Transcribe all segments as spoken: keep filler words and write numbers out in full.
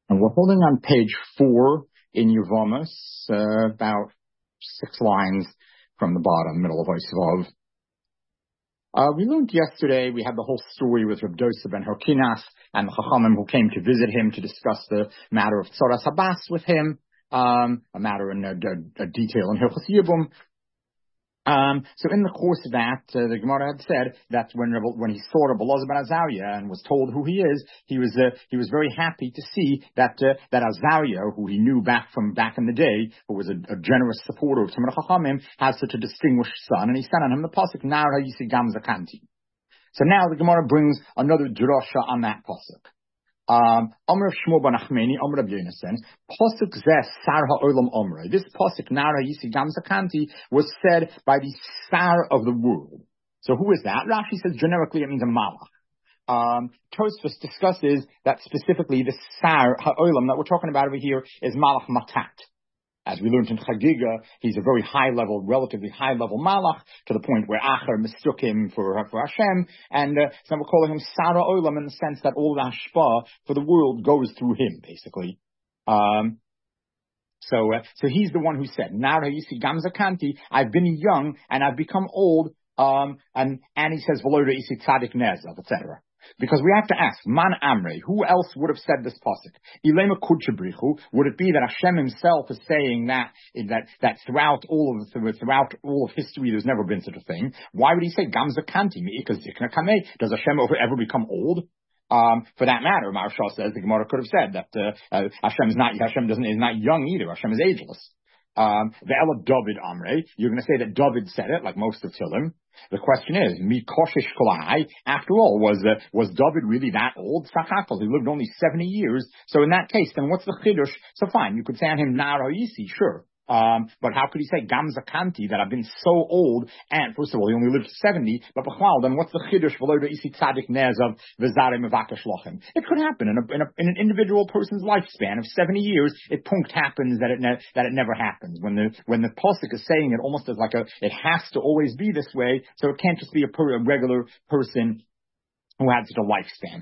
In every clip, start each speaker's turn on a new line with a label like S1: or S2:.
S1: And we're holding on page four in Yevamos, uh, about six lines from the bottom, middle of Oisvov. Uh, we learned yesterday, we had the whole story with Reb Dosa ben Herkinas and the Chachamim who came to visit him to discuss the matter of Tzoras Habas with him, um, a matter in a, a, a detail in Hilchos Yibum. Um, so in the course of that, uh, the Gemara had said that when when he saw Rabbi Elazar ben Azariah and was told who he is, he was uh, he was very happy to see that uh, that Azariah, who he knew back from back in the day, who was a, a generous supporter of Talmidei Chachamim, has such a distinguished son, and he said on him the pasuk Nar Hayisi Gam Zakanti. So now the Gemara brings another drasha on that pasuk. Um, Amr Shmuel ben Achmeni, Amr Rabbi Yonasan, Pasuk Zeh Sar HaOlam Omrei. This Pasuk, Nara Yisi Gam Zakanti, was said by the Sar of the world. So who is that? Rashi says generically it means a Malach. Um, Tosfos discusses that specifically the Sar HaOlam that we're talking about over here is Malach Matat. As we learned in Chagiga, he's a very high-level, relatively high-level malach, to the point where Acher mistook him for, for Hashem, and uh, so we're calling him Sara Olam in the sense that all the hashpah for the world goes through him, basically. Um, so, uh, so he's the one who said, Nara Yisi Gam Zakanti, I've been young and I've become old, um, and, and he says, V'lo Yisi Tzadik Nezav, et cetera. Because we have to ask, Man Amrei, who else would have said this pasuk? Ilema Kudchabrichu, would it be that Hashem himself is saying that, that, that throughout all of, throughout all of history there's never been such a thing? Why would he say Gam Zakanti? Does Hashem ever become old? Um, for that matter, Maharsha says the Gemara could have said that, uh, uh, Hashem is not, Hashem doesn't, is not young either. Hashem is ageless. Um, the Ela David Amrei, you're going to say that David said it, like most of Tehillim. The question is, Mi Koshish Kolai, after all, was uh, was David really that old? Sachakal, he lived only seventy years. So in that case, then what's the Chiddush? So fine, you could say on him Nar Hayisi, sure. Um, but how could he say Gam Zakanti, that I've been so old, and first of all, he only lived seventy, but B'chlal, then what's the Chiddush? V'lo Isi Tzadik Nezav V'zarei Mevakesh Lochem. It could happen in, a, in, a, in an individual person's lifespan of seventy years. It punkt happens that it ne- that it never happens. When the when the pasuk is saying it almost as like a, it has to always be this way, so it can't just be a, per, a regular person who had such a lifespan.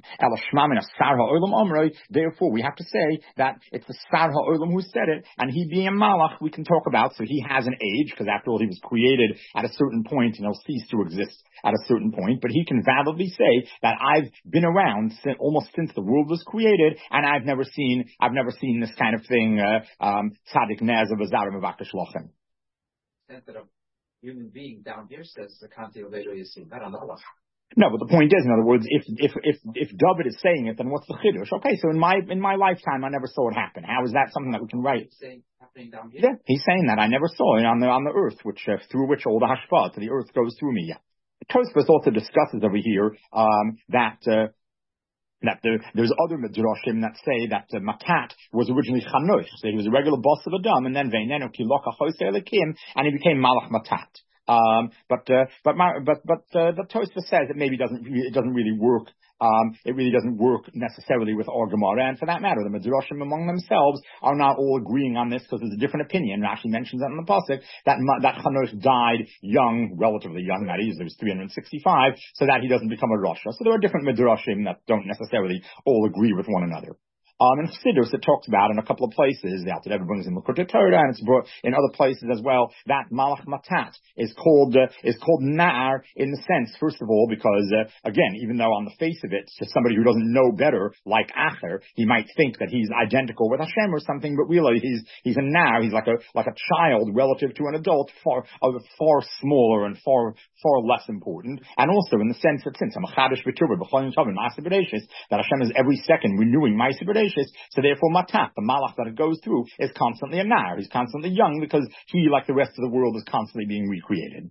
S1: Therefore, we have to say that it's the Sar HaOlam who said it, and he being a Malach, we can talk about, so he has an age, because after all, he was created at a certain point, and he'll cease to exist at a certain point, but he can validly say that I've been around since, almost since the world was created, and I've never seen, I've never seen this kind of thing, uh, um, Tzadik Nezav V'zarei Mevakesh Lochem.
S2: That a human being down here says the Kanti later you see that on the Allah.
S1: No, but the point is, in other words, if if if if David is saying it, then what's the chiddush? Okay, so in my in my lifetime, I never saw it happen. How is that something that we can write?
S2: Saying happening down here.
S1: Yeah, he's saying that I never saw it on the on the earth, which uh, through which all the hashpah to the earth goes through me. Yeah. Tosfos also discusses over here um, that. Uh, That there, there's other midrashim that say that uh, Makat was originally Chanosh, so he was a regular boss of Adam, and then Veinenu Kilocha Chosei Elikim, and he became Malach Matat. Um, but uh, but but but uh, the Tosfos says it maybe doesn't it doesn't really work. Um, it really doesn't work necessarily with our Gemara, and for that matter, the midrashim among themselves are not all agreeing on this because there's a different opinion. Rashi mentions that in the pasuk that that Chanosh died young, relatively young, that is, he was three hundred sixty-five, so that he doesn't become a Rasha. So there are different midrashim that don't necessarily all agree with one another. Um, in Chassidus, it talks about in a couple of places, the Alter Rebbe brings in Likutei Torah, and it's brought in other places as well, that Malach Matat is called, uh, is called Nar in the sense, first of all, because, uh, again, even though on the face of it, to somebody who doesn't know better, like Acher, he might think that he's identical with Hashem or something, but really he's, he's a Nar, he's like a, like a child relative to an adult, far, uh, far smaller and far, far less important, and also in the sense that since I'm a Chadash B'Tuvah, B'Cholim Tovim, Ma'aseh B'Reishis, that Hashem is every second renewing Ma'aseh B'Reishis. So therefore, Matat, the Malach that it goes through, is constantly a Nar. He's constantly young because he, like the rest of the world, is constantly being recreated.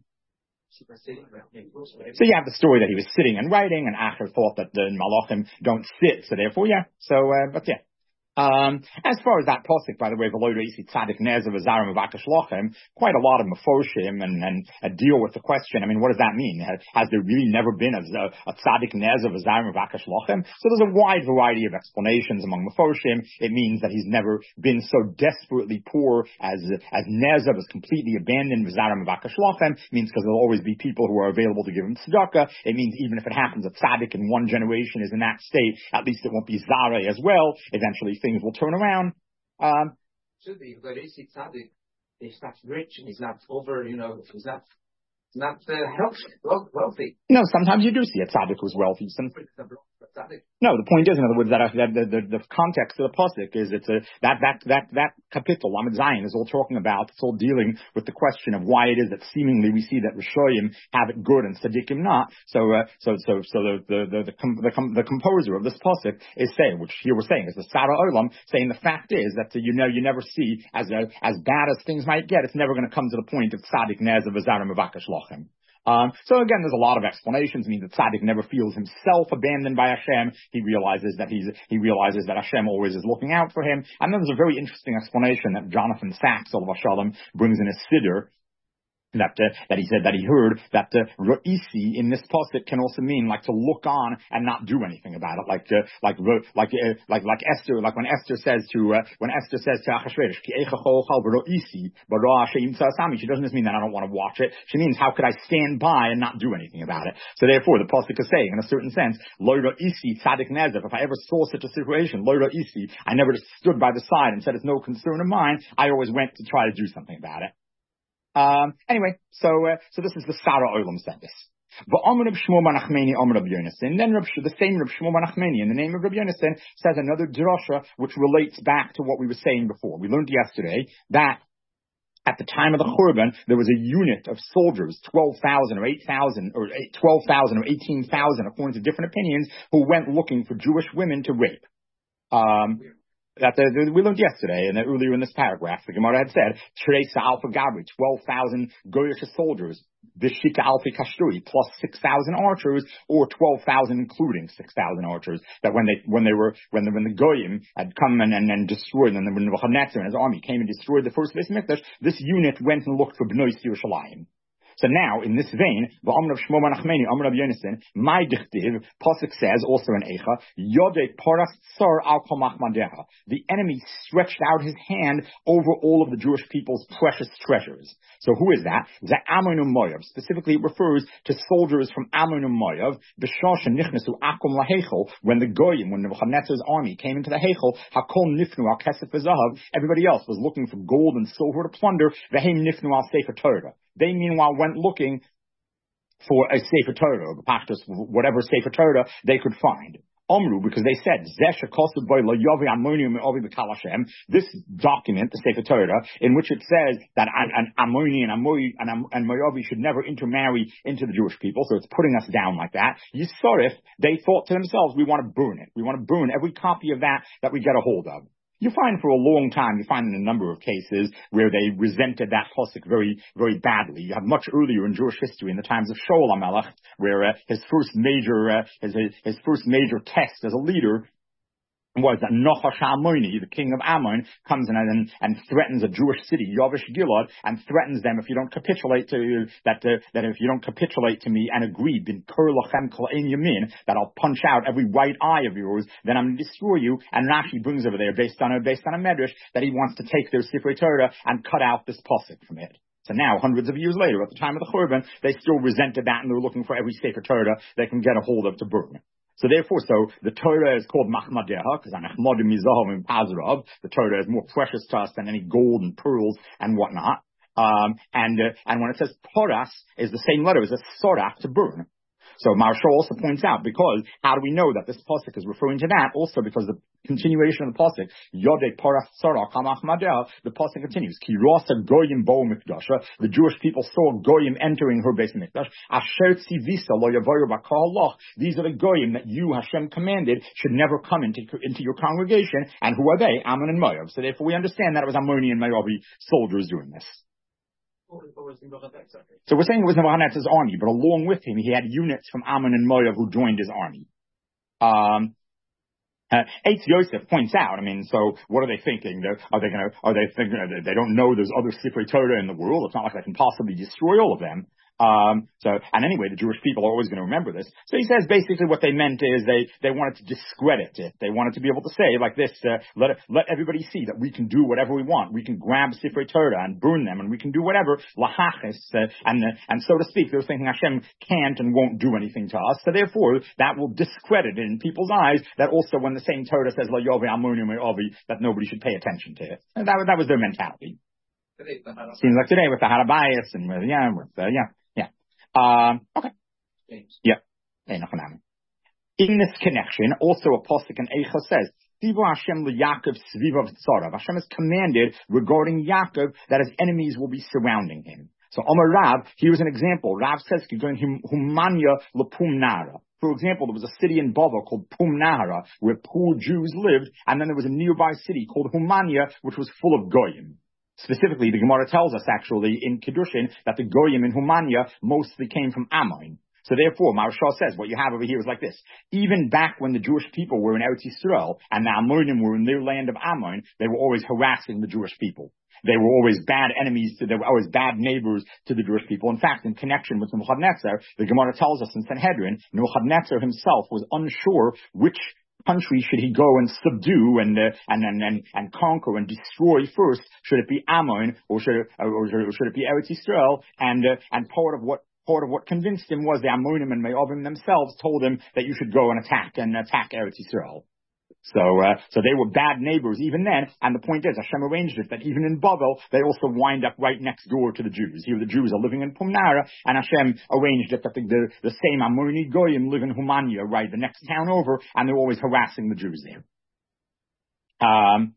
S1: So you have the story that he was sitting and writing, and Acher thought that the Malachim don't sit. So therefore, yeah. So, uh, but yeah. Um, as far as that pasuk, by the way, V'lo Isi Tzadik Nezav V'zarei Mevakesh Lochem, quite a lot of Mefoshim and, and uh, deal with the question. I mean, what does that mean? Has, has there really never been a, a Tzadik Nezav V'zarei Mevakesh Lochem? So there's a wide variety of explanations among Mefoshim. It means that he's never been so desperately poor as as Nezav is completely abandoned. V'zarei Mevakesh Lochem means because there'll always be people who are available to give him tzedakah. It means even if it happens, a tzaddik in one generation is in that state, at least it won't be Zareh as well. Eventually, things will turn around. Um,
S2: Should be, but is he tzaddik? He's not rich and he's not over, you know, he's not, not uh, healthy, wealthy.
S1: No, sometimes you do see a tzaddik who's wealthy. Some, no, the point is, in other words, that, that the, the, the context of the pasuk is it's a that that that that kapitel Lamed Zayin is all talking about. It's all dealing with the question of why it is that seemingly we see that Rishoyim have it good and tzaddikim not. So uh, so so so the the the the, com, the, com, the composer of this pasuk is saying, which here we're saying is the Sara Olam, saying the fact is that uh, you know you never see as uh, as bad as things might get. It's never going to come to the point of tzaddik nezer v'zara mevakash lochem. Um, so again, there's a lot of explanations. I mean, the tzaddik never feels himself abandoned by Hashem. He realizes that he's, he realizes that Hashem always is looking out for him. And then there's a very interesting explanation that Jonathan Sachs, Olav Shalom, brings in his Siddur, that uh, that he said that he heard that uh, Ra'isi in this pasuk can also mean like to look on and not do anything about it, like uh, like like uh, like like Esther, like when Esther says to uh, when Esther says to Achashverosh, Ki eicha chol chal v'ro'isi bara she'im tzasami. She doesn't just mean that I don't want to watch it. She means how could I stand by and not do anything about it? So therefore, the pasuk is saying, in a certain sense, lo ra'isi tzaddik nezer. If I ever saw such a situation, lo ra'isi, I never just stood by the side and said it's no concern of mine. I always went to try to do something about it. Um, anyway, so, uh, so this is the Sara Olam said this. And then Reb, the same Reb Shmuel bar Nachmani in the name of Reb Yonasan says another drasha which relates back to what we were saying before. We learned yesterday that at the time of the Churban, there was a unit of soldiers, twelve thousand or eight thousand or twelve thousand or eighteen thousand, according to different opinions, who went looking for Jewish women to rape. Um, That the, the, we learned yesterday, and earlier in this paragraph, the Gemara had said, Teresa Alpha Gabri, twelve thousand Goyish soldiers, Vishika Alpha Kashtui, plus six thousand archers, or twelve thousand including six thousand archers, that when they, when they were, when the, when the Goyim had come and, and, and destroyed, and when Nebuchadnezzar and his army came and destroyed the first Beis Mikdash, this unit went and looked for Bnei Yerushalayim. So now, in this vein, V'amr of Shmuel bar Nachmani, Amr of Yonasan, my dichtiv, Pasuk says, also in Eicha, Yodek paras tsar al kol machmadeha. The enemy stretched out his hand over all of the Jewish people's precious treasures. So who is that? The Ammon and Moav. Specifically, it refers to soldiers from Ammon and Moav, B'shah nichnasu akum lahechel, when the Goyim, when Nebuchadnezzar's army came into the Hechel, hakol nifnu al kesef v'zahav, everybody else was looking for gold and silver to plunder, v'heim nifnu al sefer Torah. They, meanwhile, went looking for a Sefer Torah, or Pashtus, whatever Sefer Torah they could find. Omru, because they said, this document, the Sefer Torah, in which it says that an, an Ammoni and Ammoni and, and Moavi should never intermarry into the Jewish people, so it's putting us down like that. Yisarif, they thought to themselves, we want to burn it. We want to burn every copy of that that we get a hold of. You find for a long time, you find in a number of cases where they resented that pasuk very, very badly. You have much earlier in Jewish history, in the times of Shaul HaMelech, where uh, his first major, uh, his, his first major test as a leader was that Nachash HaAmmoni, the king of Ammon, comes in and, and threatens a Jewish city, Yavish Gilad, and threatens them if you don't capitulate to that uh, that if you don't capitulate to me and agree, bin Kur Lachem Kol Ein Yamin, that I'll punch out every right eye of yours, then I'm going to destroy you. And Rashi brings over there, based on a based on a medrash, that he wants to take their Sifrei Torah and cut out this pasuk from it. So now, hundreds of years later, at the time of the Churban, they still resented that, and they're looking for every Sefer Torah they can get a hold of to burn. So therefore, so the Torah is called Machmadeha, because Anachmadim Mizahom and Pazrav, the Torah is more precious to us than any gold and pearls and whatnot. Um, and, uh, and when it says Poras, is the same letter as a Sorach, to burn. So Maharsha also points out, because how do we know that this pasuk is referring to that? Also because the continuation of the pasuk, Yodek Paras Tzara Kamachmadel, the pasuk continues, Ki Rasa Goyim Bo Mikdasha, the Jewish people saw Goyim entering her Beis Mikdash, Asher Tzivisa Lo Yavoyu Bakal Loch, these are the Goyim that you, Hashem, commanded should never come into, into your congregation, and who are they? Ammon and Moav. So therefore we understand that it was Ammoni and Moavi soldiers doing this. So we're saying it was Nebuchadnezzar's army, but along with him, he had units from Ammon and Moav who joined his army. Um, uh, Eitz Yosef points out, I mean, so what are they thinking? They're, are they going to, are they thinking, they don't know there's other Sifrei Torah in the world? It's not like they can possibly destroy all of them. Um, so, and anyway, the Jewish people are always going to remember this. So he says basically what they meant is they, they wanted to discredit it. They wanted to be able to say like this, uh, let it, let everybody see that we can do whatever we want. We can grab Sifrei Torah and burn them, and we can do whatever, lahachis, uh, and, uh, and so to speak. They're thinking Hashem can't and won't do anything to us. So therefore, that will discredit it in people's eyes that also when the same Torah says, La Yovi Amunim Ovi, that nobody should pay attention to it. And that, that was their mentality. Seems like today with the Harabayas and with, yeah, with, uh, yeah. Um, okay. Yeah. In this connection, also a pasuk in Eicha says, Hashem has commanded regarding Yaakov that his enemies will be surrounding him. So Amar Rav, here's an example. Rav says, Humanya Lapum Nara. For example, there was a city in Bava called Pum Nahara, where poor Jews lived, and then there was a nearby city called Humanya, which was full of Goyim. Specifically, the Gemara tells us actually in Kiddushin that the Goyim in Humanya mostly came from Ammon. So therefore, Maharshal says what you have over here is like this. Even back when the Jewish people were in Eretz Yisrael and the Ammonim were in their land of Ammon, they were always harassing the Jewish people. They were always bad enemies to, they were always bad neighbors to the Jewish people. In fact, in connection with Nebuchadnezzar, the Gemara tells us in Sanhedrin, Nebuchadnezzar himself was unsure which country should he go and subdue and, uh, and, and, and, and conquer and destroy first? Should it be Ammon or should it, or should, or should it be Eretz Yisrael? And, uh, and part of what, part of what convinced him was the Ammonim and Me'ovim themselves told him that you should go and attack and attack Eretz Yisrael. So, uh, so they were bad neighbors even then, and the point is, Hashem arranged it that even in Bavel, they also wind up right next door to the Jews. Here the Jews are living in Pumnara, and Hashem arranged it that the, the, the same Ammoni Goyim live in Humanya, right, the next town over, and they're always harassing the Jews there. Um,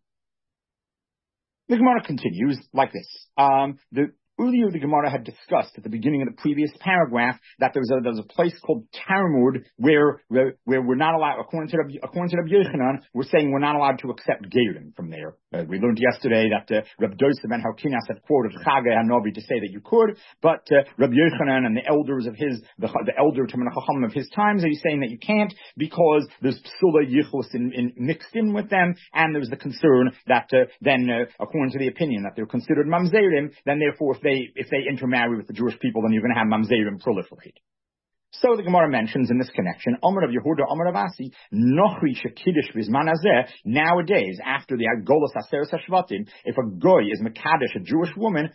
S1: the Gemara continues like this. Um, the, Earlier, the Gemara had discussed at the beginning of the previous paragraph that there was a, there was a place called Talmud where, where, where we're not allowed, according to Rabbi, according to Rabbi Yochanan, we're saying we're not allowed to accept Gerim from there. Uh, we learned yesterday that uh, Rabbi Dosef and Harkinas had quoted Chagay HaNovi to say that you could, but uh, Rabbi Yochanan and the elders of his, the, the elder Talmid Chacham of his times are saying that you can't because there's Psula Yichus in, in, mixed in with them, and there's the concern that uh, then, uh, according to the opinion that they're considered Mamzerim, then therefore if they, if they intermarry with the Jewish people, then you're going to have Mamzerim proliferate. So the Gemara mentions in this connection, Omer of Yehuda, Omer of Asi, Nochri Shekiddish Bizman Hazeh, nowadays, after the Agolas Aseres HaShvatim, if a goy is Mekadesh, a Jewish woman,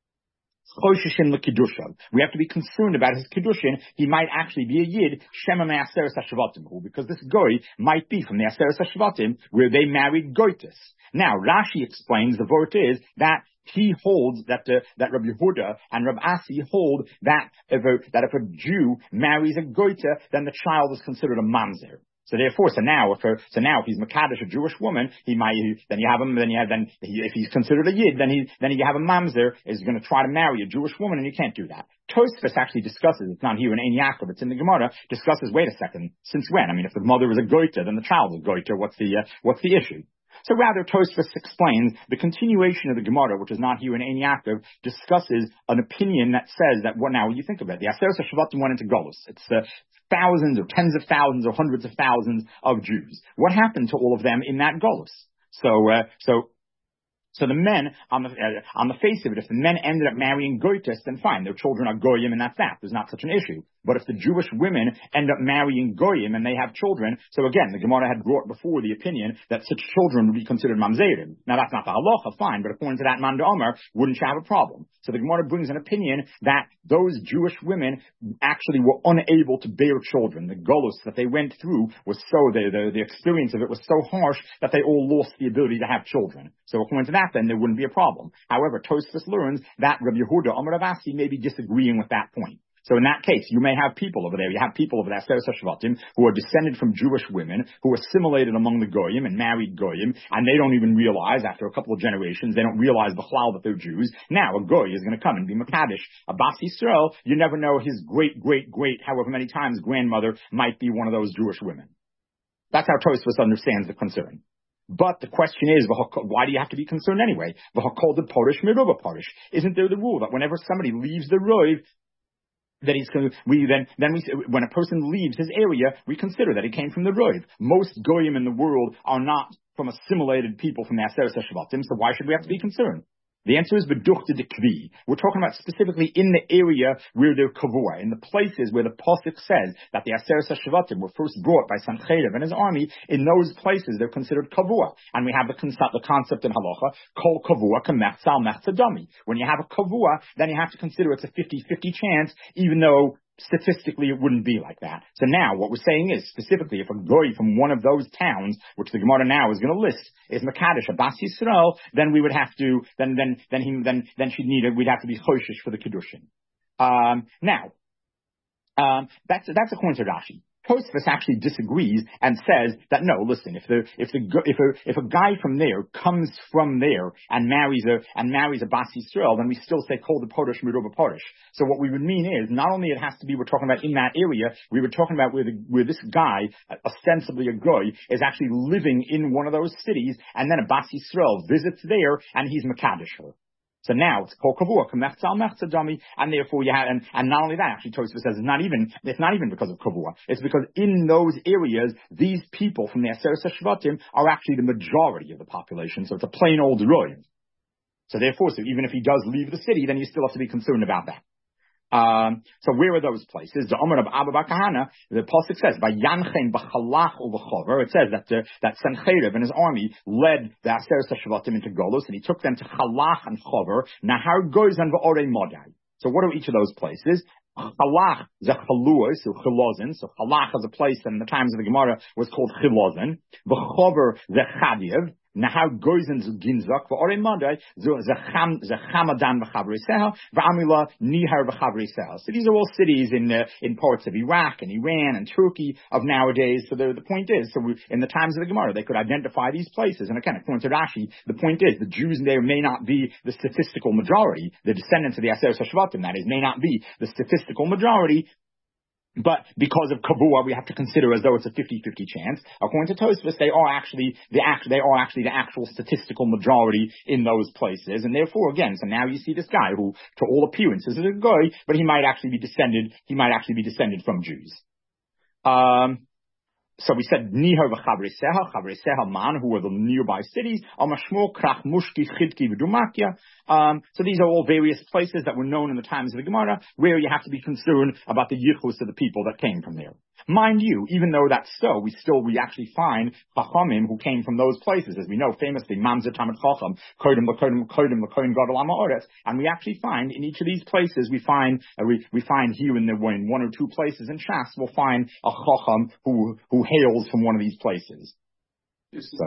S1: we have to be concerned about his Kiddushin. He might actually be a Yid, Shema Me'aseres HaShvatim, because this goy might be from the Aseres HaShvatim, where they married Goitis. Now, Rashi explains the vort is that he holds that uh, that Rabbi Yehuda and Rabbi Asi hold that if a, that if a Jew marries a goita, then the child is considered a mamzer. So therefore, so now if her, so now if he's mekadesh, a Jewish woman, he might then you have him. Then you have then he, if he's considered a yid, then he then you have a mamzer is going to try to marry a Jewish woman, and you can't do that. Tosfos actually discusses, it's not here in Ein Yaakov, it's in the Gemara, discusses. Wait a second, since when? I mean, if the mother is a goita, then the child is goita. What's the uh, what's the issue? So rather, Tosfos explains the continuation of the Gemara, which is not here in Ein Yaakov, discusses an opinion that says that, well, now you think of it, the Aseres HaShvatim went into Golus. It's uh, thousands or tens of thousands or hundreds of thousands of Jews. What happened to all of them in that Golus? So, uh, so, so the men, on the, uh, on the face of it, if the men ended up marrying Goitis, then fine, their children are Goyim and that's that. There's not such an issue. But if the Jewish women end up marrying Goyim and they have children, so again, the Gemara had brought before the opinion that such children would be considered mamzerim. Now that's not the halacha, fine, but according to that man Omer, wouldn't you have a problem? So the Gemara brings an opinion that those Jewish women actually were unable to bear children. The golus that they went through was so, the, the, the experience of it was so harsh that they all lost the ability to have children. So according to that, then there wouldn't be a problem. However, Tosfos learns that Rabbi Yehuda, Omer Rav Asi, may be disagreeing with that point. So in that case, you may have people over there. You have people over there, Aseres HaShvatim, who are descended from Jewish women, who are assimilated among the Goyim and married Goyim, and they don't even realize, after a couple of generations, they don't realize b'chlal that they're Jews. Now a Goy is going to come and be Mekadesh. A Bas Yisrael, you never know, his great, great, great, however many times, grandmother might be one of those Jewish women. That's how Tosfos understands the concern. But the question is, why do you have to be concerned anyway? Isn't there the rule that whenever somebody leaves the Rov, that he's going to, we then, then we, when a person leaves his area, we consider that he came from the Rov. Most Goyim in the world are not from assimilated people from the Aseres HaShvatim, so why should we have to be concerned? The answer is Beduchta de Kvi. We're talking about specifically in the area where they're Kavua, in the places where the Pasuk says that the Aseret HaShvatim were first brought by Sancheriv and his army. In those places, they're considered Kavua. And we have the concept, the concept in Halacha, Kol Kavua K'mechzal Mechzadami. When you have a Kavua, then you have to consider it's a fifty-fifty chance, even though statistically it wouldn't be like that. So now what we're saying is, specifically, if a goy from one of those towns, which the Gemara now is going to list, is Mekadosh, a Bas Yisrael, then we would have to, then, then, then he, then, then she'd need it, we'd have to be Choshish for the Kiddushin. Um, now, um, that's, that's according to Rashi. Tosfos actually disagrees and says that no, listen, if the if the if a if a guy from there comes from there and marries a and marries a Bas Yisrael, then we still say Kol the Porush Miruba Porush. So what we would mean is not only it has to be we're talking about in that area, we were talking about where the where this guy, ostensibly a goy, is actually living in one of those cities, and then a Bas Yisrael visits there and he's Mekadosh her. So now it's called kavua, k'mechzal mechzadami, and therefore you have, and, and not only that, actually Tosfos says it's not even, it's not even because of kavua. It's because in those areas, these people from the Aseret HaShvatim are actually the majority of the population. So it's a plain old roy. So therefore, so even if he does leave the city, then you still have to be concerned about that. Um, so where are those places? The Omer of Abba Bar Kahana, the Pasuk says, by Yanchen b'chalach u'v'chover, it says that, uh, that Sancheriv and his army led the Aseret HaShvatim into Golus, and he took them to Chalach and Chover, Nahar Gozan v'orei Modai. So what are each of those places? Chalach is a Chaluos, so Chilozin. So Chalach is a place that in the times of the Gemara was called Chilozin. V'chover the Chadiev. Nahar Goizen zu Ginzak v'orei Modai zu Zechamadan v'chavriseha v'amila Nihar v'chavriseha. So these are all cities in uh, in parts of Iraq and Iran and Turkey of nowadays. So the, the point is, so we, in the times of the Gemara, they could identify these places. And again, according to Rashi, the point is the Jews there may not be the statistical majority. The descendants of the Aseret HaShvatim, that is, may not be the statistical majority. But because of Kavua, we have to consider as though it's a fifty-fifty chance. According to Tosfos, they are actually the act, they are actually the actual statistical majority in those places, and therefore, again, so now you see this guy who, to all appearances, is a guy, but he might actually be descended. He might actually be descended from Jews. Um. So we said Nihar v'chavriseha, chavriseha man, who are the nearby cities, Amashmo, Krach, Mushki, Chidki, v'Dumakia. Um, so these are all various places that were known in the times of the Gemara, where you have to be concerned about the yichus of the people that came from there. Mind you, even though that's so, we still, we actually find Chachamim who came from those places, as we know famously, Mamzer Tamid Chacham, Kodim L'Kodim Kodim L'Kodim Gadol Ha'Ma'aretz, and we actually find in each of these places, we find, uh, we, we find here in the, in one or two places in Shas, we'll find a Chacham who, who hails from one of these places. So, so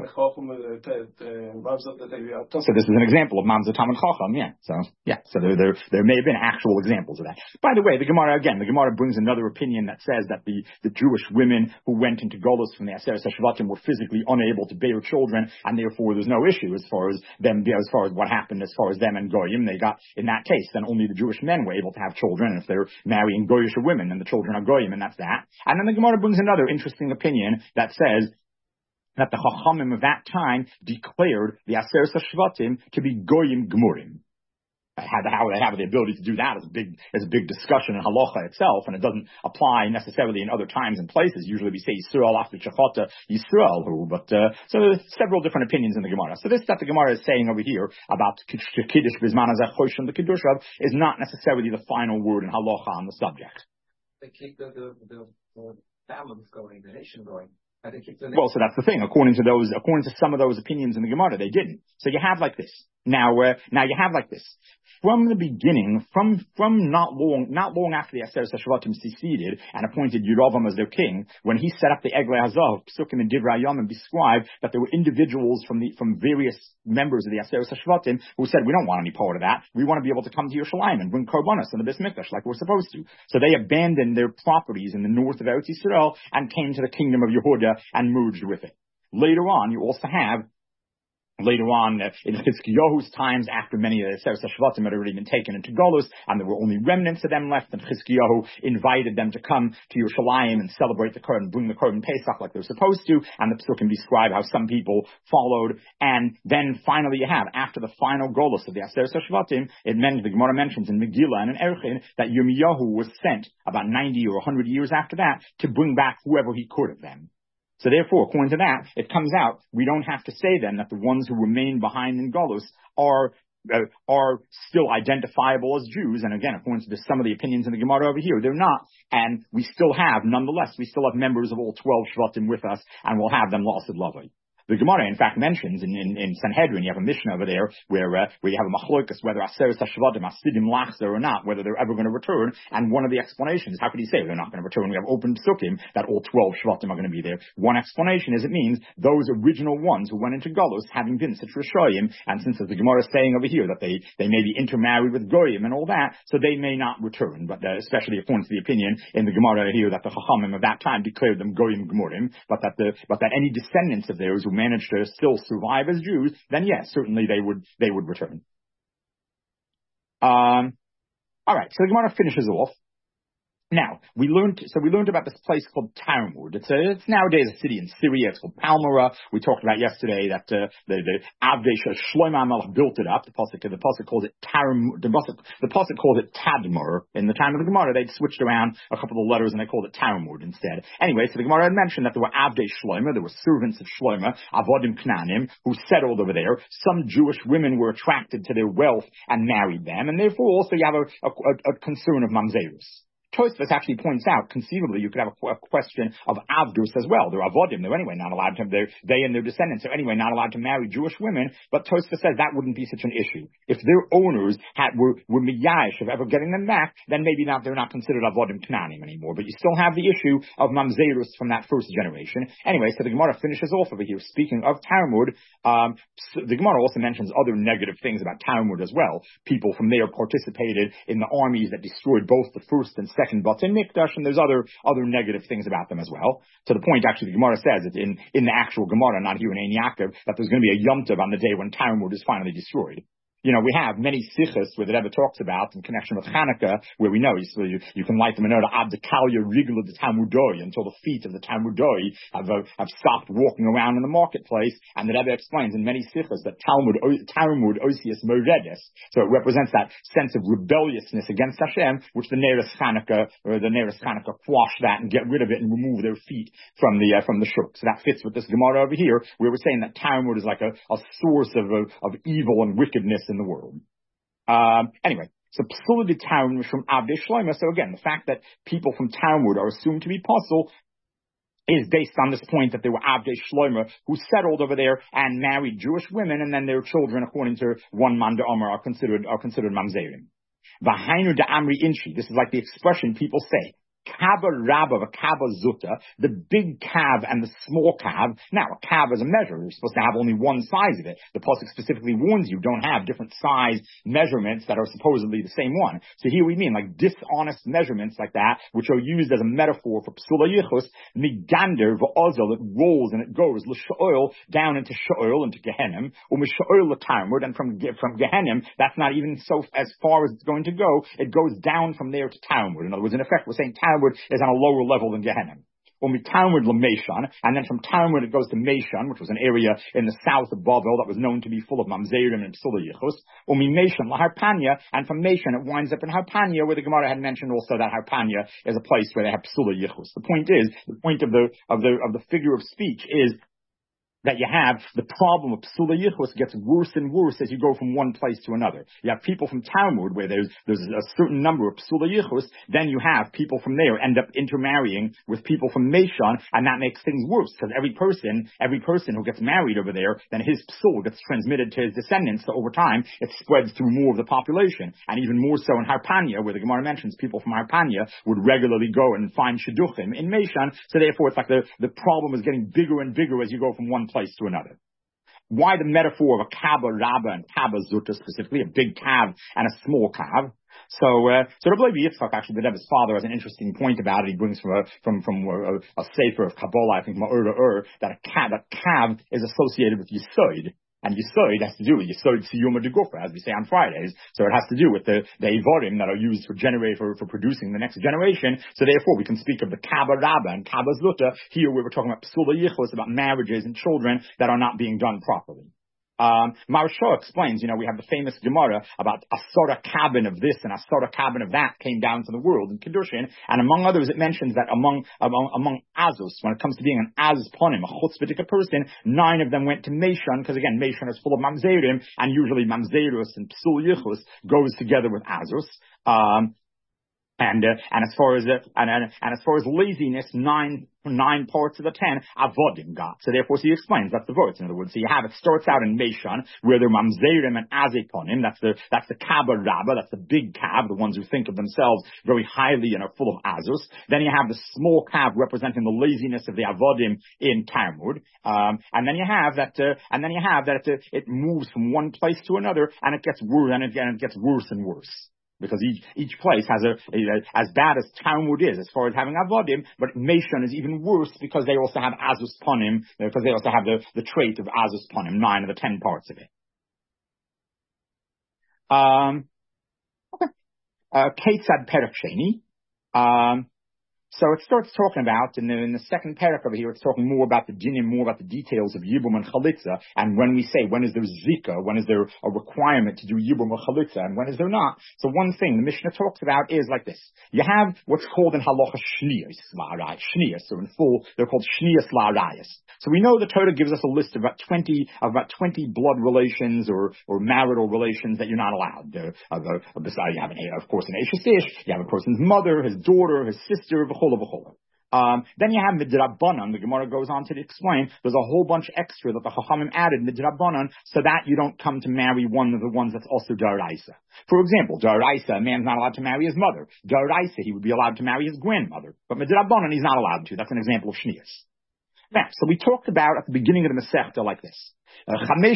S1: this is an example of Mamzer Tamid Chacham, yeah. So, yeah, so there, there, there may have been actual examples of that. By the way, the Gemara, again, the Gemara brings another opinion that says that the, the Jewish women who went into Golus from the Aseret HaShvatim were physically unable to bear children, and therefore there's no issue as far as them, as far as what happened, as far as them and Goyim. They got, in that case, then only the Jewish men were able to have children, and if they're marrying Goyish women, then the children are Goyim, and that's that. And then the Gemara brings another interesting opinion that says that the Chachamim of that time declared the Aseret HaShvatim to be Goyim Gmurim. How they have the ability to do that is a big, is a big discussion in Halacha itself, and it doesn't apply necessarily in other times and places. Usually we say Yisrael after Chachota Yisrael who, but, uh, so there's several different opinions in the Gemara. So this that the Gemara is saying over here about Kiddush Bizman Hazeh Choshen the Kiddush is not necessarily the final word in Halacha on the subject.
S2: They keep the, the, the, the families going, the nation going.
S1: Well, so that's the thing. According to those, according to some of those opinions in the Gemara, they didn't. So you have like this. Now, uh, now you have like this. From the beginning, from from not long, not long after the Aseret HaShvatim seceded and appointed Yerovam as their king, when he set up the Eglei Hazav, Psukim and Divrei Hayamim describe that there were individuals from the from various members of the Aseret HaShvatim who said, we don't want any part of that. We want to be able to come to Yerushalayim and bring korbanos and the Beis Mikdash like we're supposed to. So they abandoned their properties in the north of Eretz Yisrael and came to the kingdom of Yehuda and merged with it. Later on, you also have Later on, uh, in Chizkiyahu's times, after many of the Aseret HaShvatim had already been taken into Golus, and there were only remnants of them left, and Chizkiyahu invited them to come to Yerushalayim and celebrate the Korban, bring the Korban Pesach like they're supposed to, and the Psukim describe how some people followed, and then finally you have, after the final Golus of the Aseret HaShvatim, it meant, the Gemara mentions in Megillah and in Erchin, that Yirmiyahu was sent about ninety or one hundred years after that to bring back whoever he could of them. So therefore, according to that, it comes out, we don't have to say then that the ones who remain behind in Golus are uh, are still identifiable as Jews. And again, according to some of the opinions in the Gemara over here, they're not. And we still have, nonetheless, we still have members of all twelve Shvatim with us, and we'll have them La'asid Lavai. The Gemara, in fact, mentions in, in, in Sanhedrin, you have a Mishnah over there where uh, where you have a machlokas whether Aseres HaShvatim, Asidim Lachzer or not, whether they're ever going to return. And one of the explanations, how could he say they're not going to return? We have open psukim that all twelve Shvatim are going to be there. One explanation is it means those original ones who went into Galus, having been such Rishayim, and since as the Gemara is saying over here that they, they may be intermarried with Goyim and all that, so they may not return. But uh, especially according to the opinion in the Gemara here that the Chachamim of that time declared them Goyim Gemurim, but that the but that any descendants of theirs who managed to still survive as Jews, then yes, certainly they would they would return. Um, all right, so the Gemara finishes off. Now, we learned, so we learned about this place called Talmud. It's a, it's nowadays a city in Syria. It's called Palmyra. We talked about yesterday that, uh, the, the Avdei Shlomo HaMelech built it up. The Pasuk, the Pasuk calls it Talmud, the Pasuk, the Pasuk calls it Tadmor. In the time of the Gemara, they'd switched around a couple of letters and they called it Talmud instead. Anyway, so the Gemara had mentioned that there were Avdei Shlomo, there were servants of Shlomo, Avodim Knanim, who settled over there. Some Jewish women were attracted to their wealth and married them, and therefore also you have a, a, a concern of Mamzerus. Tosfos actually points out, conceivably, you could have a, a question of Avdus as well. They're Avodim. They're anyway not allowed to, they're, they and their descendants are anyway not allowed to marry Jewish women, but Tosfos says that wouldn't be such an issue. If their owners had, were, were miyash of ever getting them back, then maybe not, they're not considered Avodim Knanim anymore, but you still have the issue of Mamzerus from that first generation. Anyway, so the Gemara finishes off over here. Speaking of Talmud, um, so the Gemara also mentions other negative things about Talmud as well. People from there participated in the armies that destroyed both the first and second second Batei Mikdash, and there's other other negative things about them as well. To the point, actually, the Gemara says it in, in the actual Gemara, not here in Ein Yaakov, that there's going to be a Yom Tov on the day when Talmud is finally destroyed. You know, we have many sichos where the Rebbe talks about in connection with Hanukkah, where we know so you, you can light them in order ad dekalya rigla de Talmudoi until the feet of the Talmudoi have uh, have stopped walking around in the marketplace. And the Rebbe explains in many sichos that Talmud Talmud osius moredes, so it represents that sense of rebelliousness against Hashem, which the Neres Hanukkah or the Neres Hanukkah quash that and get rid of it and remove their feet from the uh, from the shuk. So that fits with this Gemara over here, where we're saying that Talmud is like a, a source of of, of evil and wickedness in the world. Um, anyway, so Psula de Talmud from Avdei Shlomo. So again, the fact that people from Talmud are assumed to be pasul is based on this point that there were Avdei Shlomo who settled over there and married Jewish women, and then their children, according to one man de Omer, are considered are considered mamzerim. V'hainu de Amri Inchi. This is like the expression people say. Kava Rabba, a Kava Zutta, the big Kav and the small Kav. Now, a Kav is a measure. You're supposed to have only one size of it. The Pasuk specifically warns you, don't have different size measurements that are supposedly the same one. So here we mean like dishonest measurements like that, which are used as a metaphor for Psula Yichus, Migander, V'ozol, it rolls and it goes, L'sha'ol, down into Sha'ol, into Gehenim, or Misha'ol L'Talmud, and from, from Gehenim, that's not even so as far as it's going to go, it goes down from there to Talmud. In other words, in effect, we're saying Talmud Talmud is on a lower level than Gehenna. When we Talmud LaMeshon, and then from Talmud it goes to Meshon, which was an area in the south of Bavel that was known to be full of Mamzerim and Psula Yichus. When we Meshon LaHarpanya, and from Meshon it winds up in Harpanya, where the Gemara had mentioned also that Harpanya is a place where they have Psula Yichus. The point is, the point of the of the of the figure of speech is that you have the problem of Psula Yichus gets worse and worse as you go from one place to another. You have people from Talmud where there's there's a certain number of Psula Yichus, then you have people from there end up intermarrying with people from Meshon, and that makes things worse, because every person, every person who gets married over there, then his Psul gets transmitted to his descendants, so over time it spreads through more of the population. And even more so in Harpanya, where the Gemara mentions people from Harpanya would regularly go and find Shidduchim in Meshon, so therefore it's like the, the problem is getting bigger and bigger as you go from one place to another. Why the metaphor of a Kava Rabba and Kava Zutta specifically, a big Kav and a small Kav? So, uh, so Rabbi Yitzchak, actually, the Rebbe's father, has an interesting point about it. He brings from a, from, from a, a sefer of Kabbalah, I think, Ma'ur Ur, that a Kav, a Kav is associated with Yesod. And Yesod has to do with Yesod Siyuma de Gufra, as we say on Fridays. So it has to do with the, the Evorim that are used for generate, for, for producing the next generation. So therefore we can speak of the Kaba Rabba and Kaba Zluta here where we're talking about Psula Yichus, about marriages and children that are not being done properly. Um, Maharsha explains, you know, we have the famous Gemara about a sort of cabin of this and a sort of cabin of that came down to the world in Kedushin, and among others it mentions that among among, among Azus, when it comes to being an Az Ponim, a chutzpahdik person, nine of them went to Meishon, because again, Meishon is full of Mamzerim, and usually Mamzerus and Psul Yichus goes together with Azus. Um, And, uh, and as far as, uh, and, and, and as far as laziness, nine, nine parts of the ten, avodim got. So therefore, so he explains, that's the words, in other words. So you have, it starts out in Meishon, where they're mamzerim and azeponim, that's the, that's the Kabba Rabba, that's the big Kab, the ones who think of themselves very highly and are full of azus. Then you have the small Kab representing the laziness of the avodim in Talmud. Um, and then you have that, uh, and then you have that, uh, it moves from one place to another, and it gets worse, and again, it gets worse and worse. Because each, each place has a, a, as bad as Talmud is as far as having avodim, but Meishon is even worse because they also have azus ponim, because they also have the, the trait of azus ponim, nine of the ten parts of it. Um, okay. Uh, Ketzad Perek Sheni. Um, So it starts talking about, in the, in the second paragraph over here, it's talking more about the dinim, more about the details of Yibum and Chalitza, and when we say, when is there Zika, when is there a requirement to do Yibum or Chalitza, and when is there not. So one thing the Mishnah talks about is like this. You have what's called in Halacha Shniyas La'arayas. Shniyas, so in full, they're called Shniyas La'arayas. So we know the Torah gives us a list of about twenty, of about twenty blood relations or, or marital relations that you're not allowed. Uh, of, of, of, you have, an, of course, an Eshes Ish, you have a person's mother, his daughter, his sister, Um, then you have midrabanan. The Gemara goes on to explain there's a whole bunch extra that the Chachamim added midrabanan so that you don't come to marry one of the ones that's also daraisa. For example, daraisa, a man's not allowed to marry his mother. Daraisa, he would be allowed to marry his grandmother. But midrabanan, he's not allowed to. That's an example of shniyas. Now, so we talked about at the beginning of the Masechta like this. Uh, you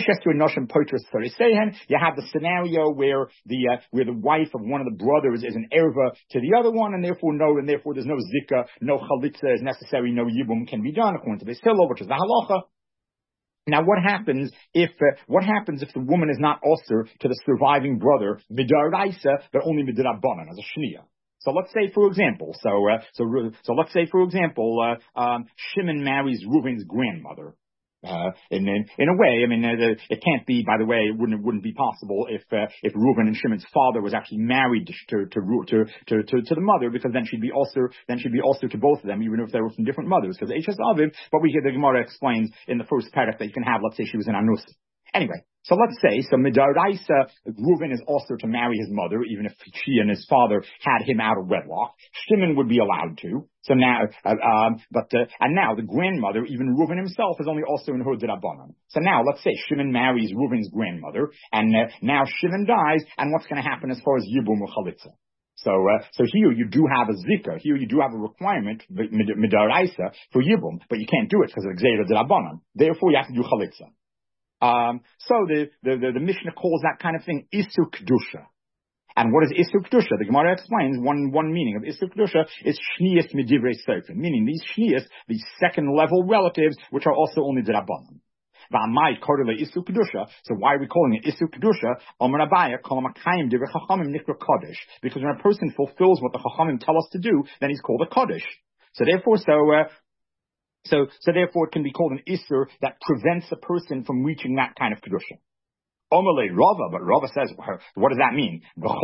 S1: have the scenario where the uh, where the wife of one of the brothers is an erva to the other one, and therefore no, and therefore there's no zika, no chalitza is necessary, no yibum can be done according to the Hillel, which is the halacha. Now, what happens if uh, what happens if the woman is not osir to the surviving brother midaraisa, but only midrabanan as a shniya? So let's say, for example, so uh, so so let's say, for example, uh, um, Shimon marries Reuven's grandmother. Uh, in, in in a way, I mean, uh, it can't be. By the way, it wouldn't it wouldn't be possible if uh, if Reuven and Shimon's father was actually married to to to to to, to the mother, because then she'd be also then she'd be also to both of them, even if they were from different mothers. Because H S Aviv, but we hear the Gemara explains in the first paragraph that you can have. Let's say she was an Anus. Anyway, so let's say, so Midaraisa, Reuven is also to marry his mother, even if she and his father had him out of wedlock. Shimon would be allowed to. So now, uh, um, but, uh, and now the grandmother, even Reuven himself, is only also in her D'Rabbanan. So now, let's say Shimon marries Reuven's grandmother, and uh, now Shimon dies, and what's going to happen as far as Yibum or Chalitza? So, uh, so here you do have a zika. Here you do have a requirement, midaraisa, for Yibum, but you can't do it because of Gzeira D'Rabbanan. Therefore, you have to do Chalitza. Um, so the, the, the, the Mishnah calls that kind of thing Isur Kedusha. And what is Isur Kedusha? The Gemara explains one, one meaning of Isur Kedusha is Shniyas Midivrei Seifin, meaning these Shniyas, these second level relatives, which are also only D'Rabbanan. V'amai korele Isur Kedusha. So why are we calling it Isur Kedusha? Omer Abaya kol makayim divrei Chachamim nikra Kodesh. Because when a person fulfills what the Chachamim tell us to do, then he's called a Kodesh. So therefore, so, uh, So, so therefore it can be called an Isur that prevents a person from reaching that kind of Kedusha. Omelei Rava, but Rava says, what does that mean?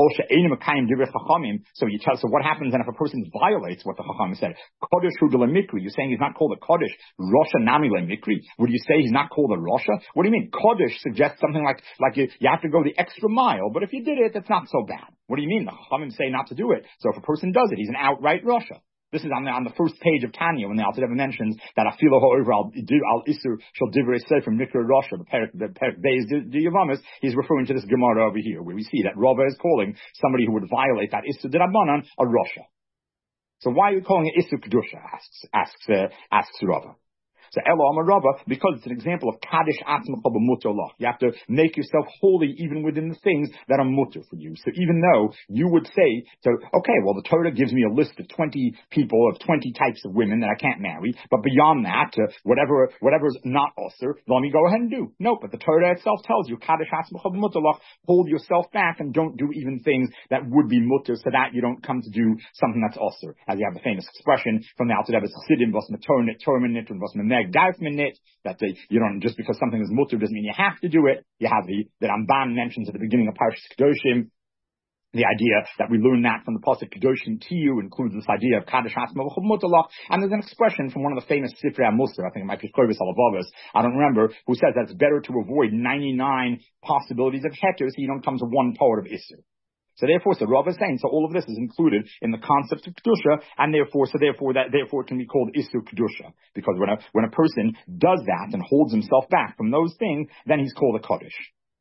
S1: So you tell, so what happens then if a person violates what the Chacham said? Kodesh hu de mikri. You're saying he's not called a Kodesh. Rosha nami le mikri. Would you say he's not called a Rosha? What do you mean? Kodesh suggests something like, like you, you have to go the extra mile, but if you did it, that's not so bad. What do you mean? The Chacham say not to do it. So if a person does it, he's an outright Rosha. This is on the, on the first page of Tanya when the Alter Rebbe mentions that Afilo ha'over al Isur shall divrei sefer mikra Rosha, the Perek the Perek Beis de Yavamis. He's referring to this Gemara over here where we see that Rava is calling somebody who would violate that Isur D'Rabbanan a Rosha. So why are you calling it Isur Kedusha? Asks asks uh, asks Rava. So Elo Amar Rava, because it's an example of Kaddish Atzmacha b'mutar lach. You have to make yourself holy even within the things that are mutar for you. So even though you would say, so okay, well the Torah gives me a list of twenty people, of twenty types of women that I can't marry, but beyond that, uh, whatever whatever's not usher, let me go ahead and do. No, but the Torah itself tells you, Kaddish Atzmacha b'mutar lach, hold yourself back and don't do even things that would be mutar, so that you don't come to do something that's usher. As you have the famous expression from the Alter Rebbe's Chassidim, vos maternit, terminit, and vos memeg, that the, you don't, just because something is mutter doesn't mean you have to do it. You have the, the Ramban mentions at the beginning of Parshas Kedoshim, the idea that we learn that from the pasuk Kedoshim Tiyu includes this idea of Kaddish Asma V'Chol Mutalach, and there's an expression from one of the famous Sifrei HaMusar, I think it might be Korbis Alavavas, I don't remember, who says that it's better to avoid ninety-nine possibilities of heter so you don't come to one part of Isser. So therefore, so Rav is saying, so all of this is included in the concept of Kedusha, and therefore, so therefore that, therefore it can be called Isur Kedusha. Because when a, when a person does that and holds himself back from those things, then he's called a Kaddish.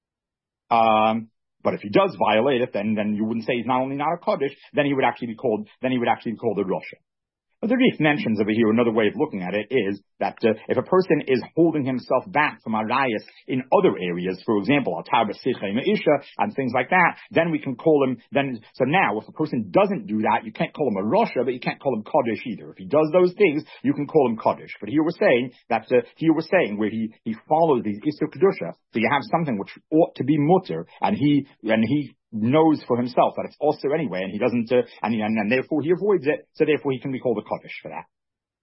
S1: Um, but if he does violate it, then, then you wouldn't say he's not only not a Kaddish, then he would actually be called, then he would actually be called a Rosha. But the Rif mentions over here, another way of looking at it is that uh, if a person is holding himself back from arayas in other areas, for example, atar b'sicha ma'isha and things like that, then we can call him, then, so now if a person doesn't do that, you can't call him a Rosha, but you can't call him Kaddish either. If he does those things, you can call him Kaddish. But here we're saying that, uh, here we're saying where he, he follows these Isur Kedusha, so you have something which ought to be mutter, and he, and he, knows for himself that it's also anyway, and he doesn't, uh, and, and, and therefore he avoids it, so therefore he can be called a Kaddish for that.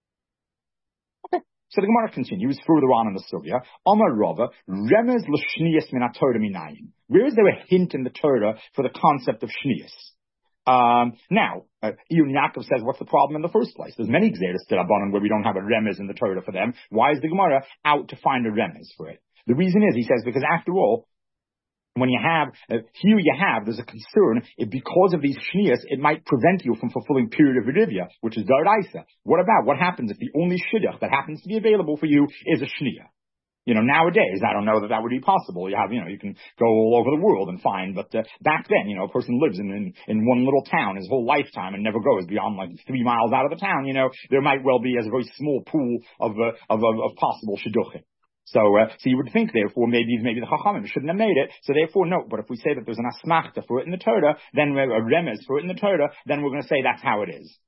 S1: Okay, so the Gemara continues further on in the Sugya. Amar Rava, Remez l'shnias min ha-Torah minayin. Where is there a hint in the Torah for the concept of shnias? Um, now, uh, Iyun Yaakov says, what's the problem in the first place? There's many Gzeres D'Rabbanan where we don't have a remez in the Torah for them. Why is the Gemara out to find a remez for it? The reason is, he says, because after all, when you have, uh, here you have, there's a concern, if because of these shnias, it might prevent you from fulfilling period of Redivya, which is Daraisa. What about, what happens if the only shidduch that happens to be available for you is a shnia? You know, nowadays, I don't know that that would be possible. You have, you know, you can go all over the world and find, but uh, back then, you know, a person lives in, in in one little town his whole lifetime and never goes beyond like three miles out of the town, you know, there might well be as a very small pool of, uh, of, of, of possible shidduchim. So, uh, so you would think, therefore, maybe maybe the Chachamim shouldn't have made it. So, therefore, no. But if we say that there's an asmachta for it in the Torah, then we're a remez for it in the Torah, then we're going to say that's how it is.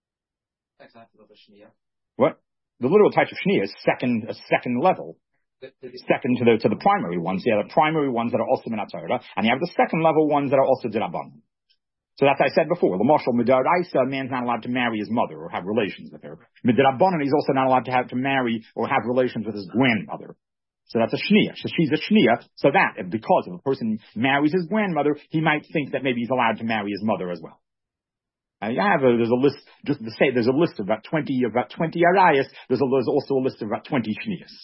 S1: What? The literal type of shnia is second, a second level, second to the to the primary ones. Yeah, the primary ones that are also min ha-Torah, and you have the second level ones that are also d'Rabbanan. So that's, I said before, the marshal midaraisa, a man's not allowed to marry his mother or have relations with her. Midrabbanan, he's also not allowed to have to marry or have relations with his grandmother. So that's a shnia. So she's a shnia. So that, because if a person marries his grandmother, he might think that maybe he's allowed to marry his mother as well. Uh, you have a, there's a list, just to say, there's a list of about twenty, about twenty arayas. There's, a, there's also a list of about twenty shnias.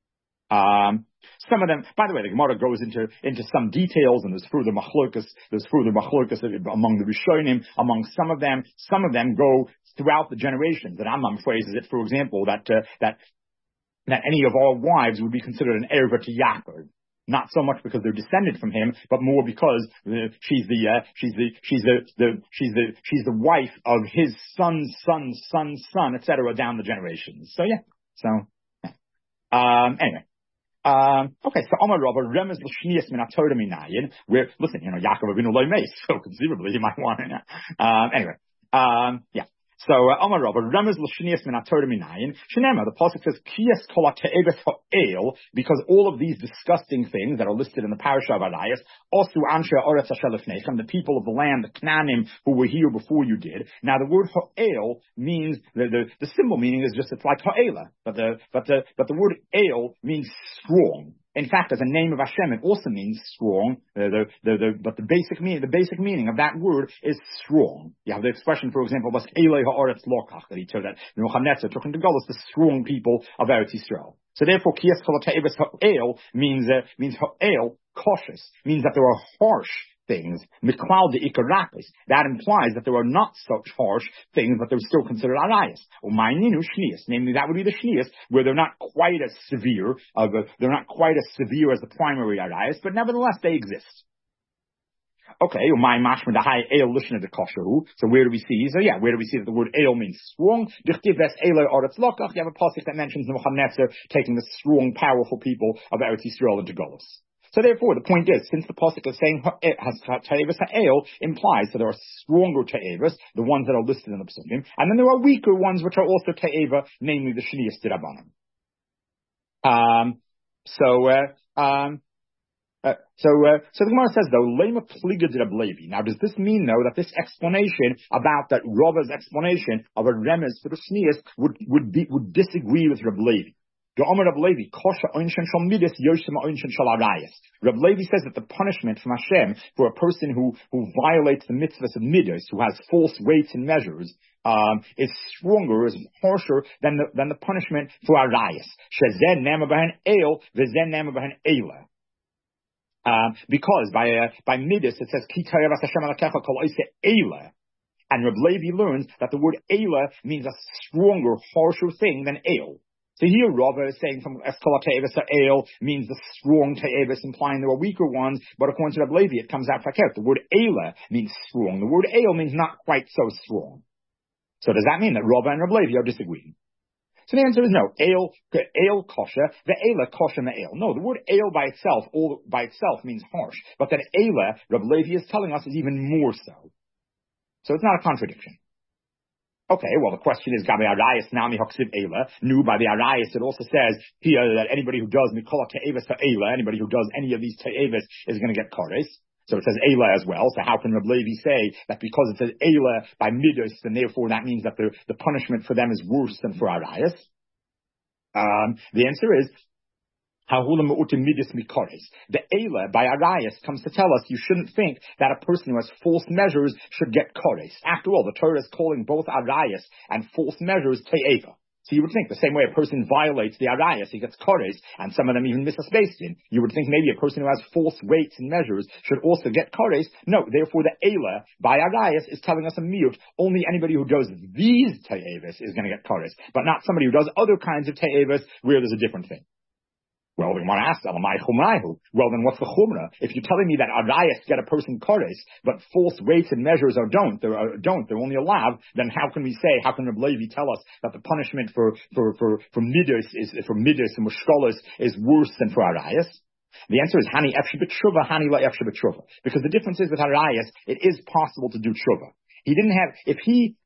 S1: Um, some of them, by the way, the Gemara goes into, into some details, and there's further machlokas, there's further machlokas among the Rishonim, among some of them. Some of them go throughout the generations. That Rambam phrases it, for example, that, uh, that, that any of our wives would be considered an erva to Yaakov. Not so much because they're descended from him, but more because uh, she's the, uh, she's the, she's the, the, she's the, she's the wife of his son's son's son's son, et cetera, down the generations. So yeah, so, yeah. um, anyway. Um, okay, so Amar Rava, Remez l'shnias min ha-Torah minayin, where, listen, you know, Yaakov Avinu lo meis, so conceivably he might want it now. Um, anyway, um, yeah. So, uh, Amar Rava, Remez l'shnias min ha-Torah minayin, Shenema, the pasuk says, Kiyas kol ha-te'eves ha'el, because all of these disgusting things that are listed in the parasha of Arayas, also anshe ha'oretz asher lefneichem, the people of the land, the Knanim, who were here before you did. Now, the word ha'el means, the, the, the symbol meaning is just, it's like ha'ela, but the, but the, but the word el means strong. In fact, as a name of Hashem, it also means strong. Uh, the, the, the, but the basic meaning, the basic meaning of that word is strong. You have the expression, for example, was Elei ha'aretz lokach, that he told that Nebuchadnezzar took into Golus the strong people of Eretz Yisrael. So therefore, Kiyas kol ha-te'eves ha'el means uh, means ha'el, cautious, means that there are harsh things. Miklal de ikarakis. That implies that there are not such harsh things, but they're still considered arayas. Or ma'ininu shnias. Namely, that would be the shnias, where they're not quite as severe, of a, they're not quite as severe as the primary arayas, but nevertheless they exist. Okay, my mashma the high ale lishna de kosheru. So where do we see? So yeah, where do we see that the word ale means strong? You have a pasuk that mentions Nebuchadnezzar taking the strong, powerful people of Eretz Yisrael into Golus. So therefore, the point is, since the pasuk is saying has ta'evas ha'el, implies that there are stronger ta'evas, the ones that are listed in the pasukim, and then there are weaker ones which are also ta'eva, namely the shnias d'Rabbanan. Um, so, uh, um, Uh, so, uh, so the Gemara says though, lema pliga de Reb Levi. Now, does this mean though that this explanation about that Rava's explanation of a remez for the shnias would would be would disagree with Reb Levi? Reb Levi says that the punishment from Hashem for a person who, who violates the mitzvahs of midos, who has false weights and measures, um, is stronger, is harsher than the, than the punishment for arayas. Uh, because by uh, by midas it says Ki Tayavas Hashem Alakecha Kol Oiseh Eila, and Reb Levi learns that the word Eila means a stronger, harsher thing than El. So here Rava is saying from Eskola Te'evis El means the strong Te'evis, implying there are weaker ones, but according to Reb Levi it comes out fakert. The word Eila means strong. The word El means not quite so strong. So does that mean that Rava and Reb Levi are disagreeing? So the answer is no. Ale, ale kosher, the ale kosher the ale. No, the word ale by itself, all by itself means harsh. But that ale, Reb Levi is telling us, is even more so. So it's not a contradiction. Okay, well the question is, Gabi Arayas Nami Hoksiv Eila. New by the Arayas, it also says here that anybody who does Mikola Te'evis Eila, anybody who does any of these Te'evis is going to get Kares. So it says Eila as well. So how can Reb Levi say that because it says Eila by Midos, then therefore that means that the, the punishment for them is worse than for Arayas? Um, the answer is, the Eila by Arayas comes to tell us you shouldn't think that a person who has false measures should get Kores. After all, the Torah is calling both Arayas and false measures Te'eva. So you would think the same way a person violates the Arayas, he gets Kores, and some of them even miss a space in. You would think maybe a person who has false weights and measures should also get Kores. No, therefore the Eila by Arayas is telling us a miyut. Only anybody who does these Te'evas is going to get Kores, but not somebody who does other kinds of Te'evas where there's a different thing. Well, we want to ask, well then what's the chumrah? If you're telling me that arayas get a person kores, but false weights and measures are don't, they're, uh, don't, they're only allowed, then how can we say, how can Reb Levi tell us that the punishment for, for, for, for midos is, for midos and mushkolos is worse than for arayas? The answer is hani efshe b'tshuva, hani la efshe b'tshuva. Because the difference is with arayas, it is possible to do tshuva. He didn't have, if he,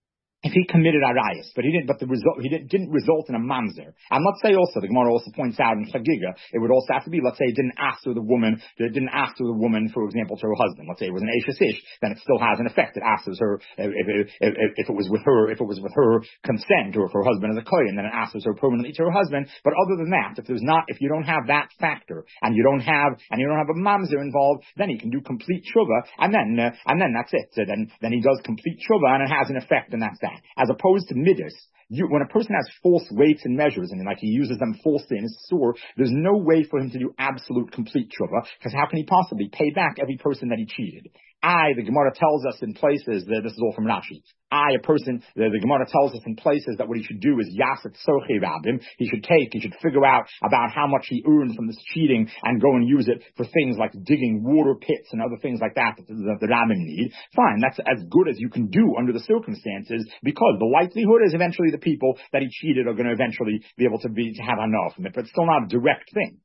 S1: If he committed arayas, but he didn't, but the result, he didn't, didn't result in a mamzer. And let's say also, the Gemara also points out in Chagiga, it would also have to be, let's say it didn't ask to the woman, it didn't ask to the woman, for example, to her husband. Let's say it was an Eishes Ish, then it still has an effect. It asks her, if, if, if, if it was with her, if it was with her consent, or if her husband is a kohen, then it asks her permanently to her husband. But other than that, if there's not, if you don't have that factor, and you don't have, and you don't have a mamzer involved, then he can do complete tshuva, and then, uh, and then that's it. So then, then he does complete tshuva, and it has an effect, and that's that. As opposed to midas, you, when a person has false weights and measures, and like he uses them falsely in his store, there's no way for him to do absolute complete tshuva, because how can he possibly pay back every person that he cheated? I, the Gemara tells us in places, that this is all from Rashi, I, a person, the, the Gemara tells us in places that what he should do is yaset sochi rabim, he should take, he should figure out about how much he earned from this cheating and go and use it for things like digging water pits and other things like that that the, that the rabbim need. Fine, that's as good as you can do under the circumstances, because the likelihood is eventually the people that he cheated are going to eventually be able to be, to have enough from it, but it's still not a direct thing.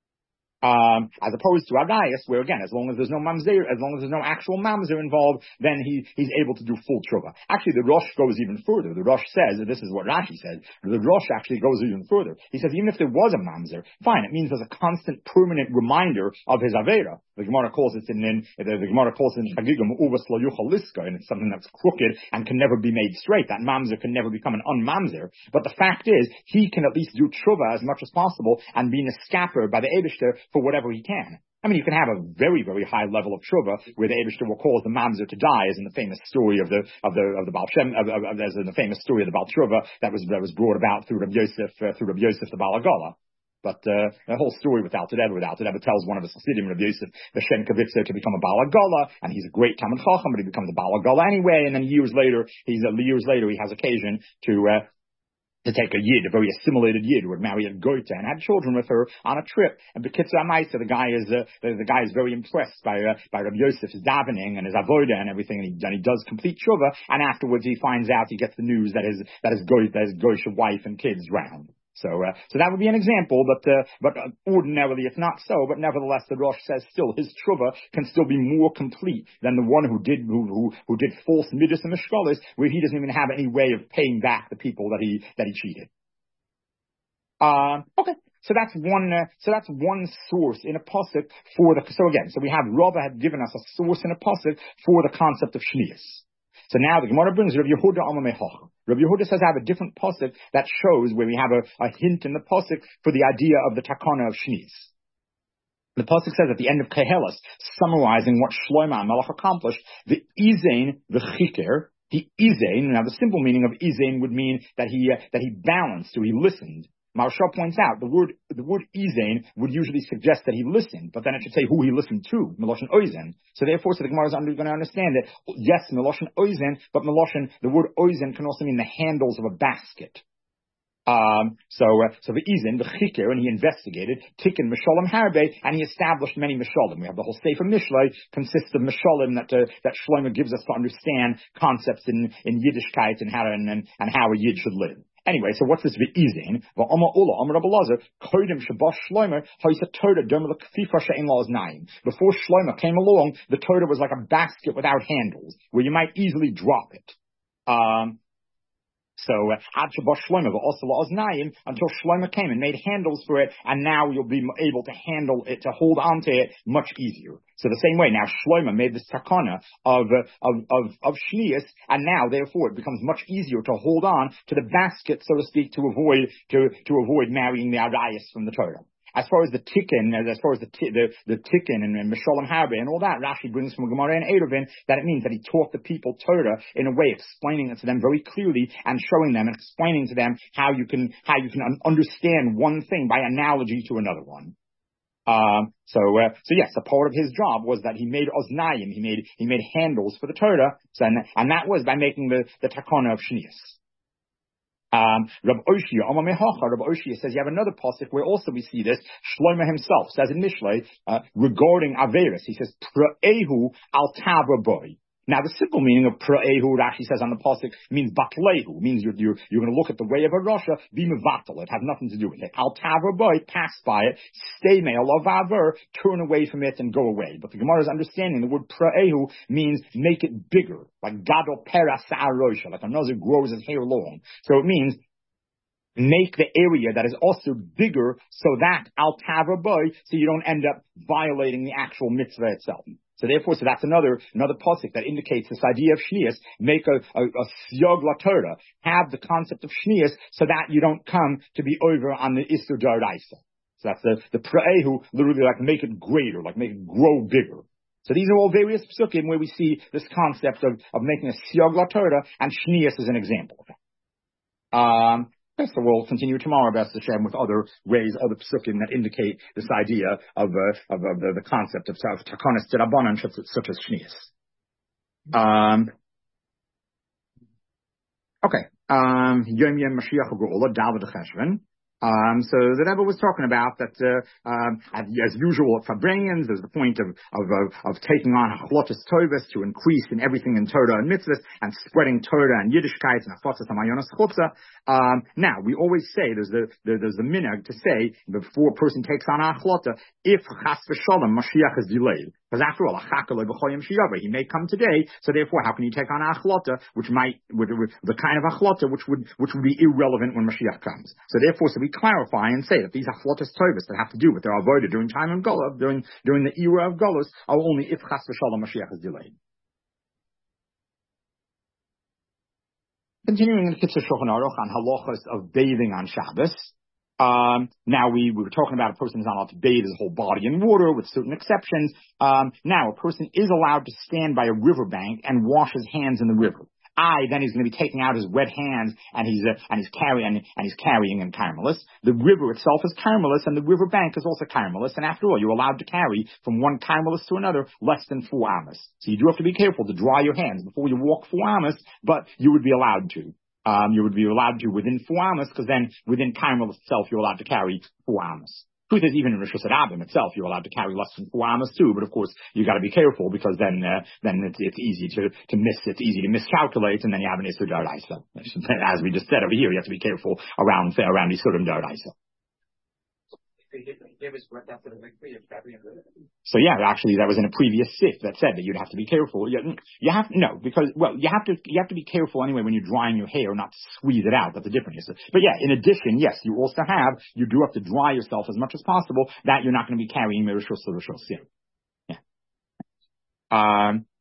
S1: Um, as opposed to arayas, where again, as long as there's no mamzer, as long as there's no actual mamzer involved, then he, he's able to do full tshuva. Actually, the Rosh goes even further. The Rosh says, and this is what Rashi said, the Rosh actually goes even further. He says, even if there was a mamzer, fine, it means there's a constant, permanent reminder of his avera. The Gemara calls it in, in the, the Gemara calls it in Chagigah, U'uvas lo yuchal liska, and it's something that's crooked and can never be made straight. That mamzer can never become an unmamzer. But the fact is, he can at least do tshuva as much as possible and be nescaper by the Eibishter for whatever he can. I mean, you can have a very, very high level of tshuva where the Eibishter will cause the mamzer to die, as in the famous story of the of the of the Baal Shem, of, of, of, as in the famous story of the Baal Tshuva that was that was brought about through Rabbi Yosef uh, through Rabbi Yosef the Baal Hagala. But uh, the whole story without it ever, without it ever tells one of his Chassidim, Rabbi Yosef Beshem Kavitzer, to become a Baal Hagala, and he's a great Talmid Chacham, but he becomes a Baal Hagala anyway, and then years later, he's uh, years later he has occasion to. Uh, to take a yid, a very assimilated yid, who would marry a goita and had children with her on a trip. And B'kitzur Amaisa, the guy is uh, the, the guy is very impressed by uh, by Rabbi Yosef's davening and his avoda and everything, and he, and he does complete tshuva. And afterwards, he finds out, he gets the news that his that his goita, that his goisha wife and kids drowned. So, uh, so that would be an example, but, uh, but uh, ordinarily it's not so, but nevertheless the Rosh says still his tshuva can still be more complete than the one who did, who, who, who did false midas and mishkolos, where he doesn't even have any way of paying back the people that he, that he cheated. Um, uh, okay. So that's one, uh, so that's one source in a pasuk for the, so again, so we have Rava had given us a source in a pasuk for the concept of shnius. So now the Gemara brings Rav Yehuda Amar Mehoch. Rabbi Yehuda says I have a different pasuk that shows where we have a, a hint in the pasuk for the idea of the takana of shnius. The pasuk says at the end of Kehelas, summarizing what Shlomo Melech accomplished, the izain, the chiker, the izain. Now the simple meaning of izain would mean that he uh, that he balanced or he listened. Maharsha points out the word the word izain would usually suggest that he listened, but then it should say who he listened to, Meloshin Oizen. So therefore, so the Gemara is under, going to understand that yes, Meloshin Oizen, but Meloshin, the word Oizen can also mean the handles of a basket. Um, so, uh, so the Izin, the Chikir, and he investigated, Tikkun Mishalim Harbe, and he established many Mishalim. We have the whole Sefer Mishlei consists of Mishalim that, uh, that Shlomo gives us to understand concepts in, in Yiddishkeit and how to, and, and, and how a Yid should live. Anyway, so what's this V'izin? V'Amar Ula, Amar Rabbi Lazar, Kodim Shabash Shlomo, Ha'isa Torah, Dom L'Kfifa She'en La'az Naim. Before Shlomo came along, the Torah was like a basket without handles, where you might easily drop it. Um, So, Ad Shabash Shlomo, V'Asa La'az Naim, until Shlomo came and made handles for it, and now you'll be able to handle it, to hold onto it much easier. So the same way, now Shlomo made this takana of, uh, of, of, of shnius, and now, therefore, it becomes much easier to hold on to the basket, so to speak, to avoid, to, to avoid marrying the Arayas from the Torah. As far as the tikkun, as far as the the, the tikkun and, and Mishalim Harbe and all that, Rashi brings from Gemara and Eruvin that it means that he taught the people Torah in a way, explaining it to them very clearly and showing them and explaining to them how you can how you can understand one thing by analogy to another one. Um, so, uh, so yes, a part of his job was that he made oznayim, he made he made handles for the Torah, so, and, and that was by making the the takana of shnius. Um, Rabbi Oshia, Amar Mehacha, Rabbi Oshia says you have another pasuk where also we see this. Shlomo himself says in Mishlei uh, regarding Averis, he says Pra'ehu al Tavra boy. Now the simple meaning of Pra'ehu, Rashi says on the pasuk, means Batlehu, means you're you're, you're going to look at the way of a Rasha, be mevatel. It has nothing to do with it. Al Tavra boy, pass by it, stay male of Aver, turn away from it and go away. But the Gemara's understanding the word Pra'ehu means make it bigger, like Gadol Pera Sa'ar Rosha, like a nozir grows his hair long. So it means make the area that is also bigger so that Al Tavra boy, so you don't end up violating the actual mitzvah itself. So therefore, so that's another another pasuk that indicates this idea of shnius. Make a a, a siyog la Torah, have the concept of shnius, so that you don't come to be over on the isur d'oraisa. So that's the the pra'ehu, literally like make it greater, like make it grow bigger. So these are all various psukim where we see this concept of of making a siyog la Torah, and shnius is an example of it. Um. So we'll continue tomorrow, B'ez Hashem, with other ways, other psukim that indicate this idea of uh, of, of the, the concept of takanas d'Rabbanan, such as shnius. Um, okay. Um, Yom Yom Mashiach Geula, David Cheshvan. Um, so the Rebbe was talking about that, uh, um, as, as usual at Farbrengens, there's the point of, of, of, of taking on Chlotis Tovus to increase in everything in Torah and mitzvahs and spreading Torah and Yiddishkeit and Afotzas Hamayonas Chutza. Um, now, we always say, there's the, the there's the minhag to say, before a person takes on Achlota, if Chas v'Shalom Mashiach is delayed. Because after all, he may come today, so therefore, how can you take on Achlota, which might, with, with the kind of Achlota which would, which would be irrelevant when Mashiach comes. So therefore, so we clarify and say that these Achlotas Tovus that have to do with their avodah during time of Golus, during, during the era of Golus, are only if Chas v'Shalom Mashiach is delayed. Continuing in the Kitzur Shulchan Aruch on halachas of bathing on Shabbos. Um, now we, we were talking about a person is not allowed to bathe his whole body in water with certain exceptions. Um, now a person is allowed to stand by a riverbank and wash his hands in the river. I, then he's going to be taking out his wet hands and he's, uh, and he's carrying, and he's carrying in Carmelis. The river itself is Carmelis and the river bank is also Carmelis. And after all, you're allowed to carry from one Carmelis to another less than four amas. So you do have to be careful to dry your hands before you walk four amas, but you would be allowed to. Um, you would be allowed to within four amas, because then within Carmelis itself, you're allowed to carry four amas. Truth is, even in Rosh Hashanah itself, you're allowed to carry less than four amas too. But of course, you got to be careful, because then uh, then it's, it's easy to to miss. It's easy to miscalculate, and then you have an Isur D'Oraisa. As we just said over here, you have to be careful around around Isur D'Oraisa. So yeah, actually, that was in a previous sif that said that you'd have to be careful. You, you have no, because well, you have to you have to be careful anyway when you're drying your hair, not to squeeze it out. That's a different issue. But yeah, in addition, yes, you also have you do have to dry yourself as much as possible. That you're not going to be carrying mirishos to rishos. Yeah, yeah. Um.